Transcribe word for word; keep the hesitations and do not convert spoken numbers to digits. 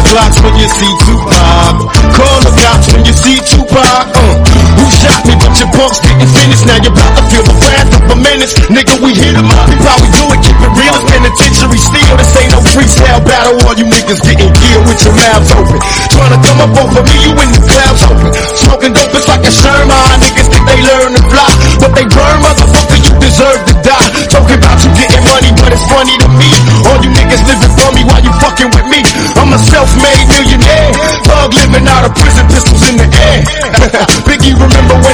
the blocks when you see Tupac. Call the cops when you see Tupac. Uh, who shot me? But your punks didn't finish. Now you're about to feel the wrath of a menace. Nigga, we hit 'em up. We probably do it, keep it real. It's penitentiary steel. This ain't no freestyle battle. All you niggas getting killed with your mouths open. Trying to come up over me, you in the clouds open. Smoking dope, it's like a Sherman. Niggas think they learn to fly, but they burn, motherfucker, you deserve to die. Talking about you getting money, but it's funny to me. All you niggas living for me while you fucking with me. I'm a self-made millionaire, thug living out of prison, pistols in the air. Biggie, remember when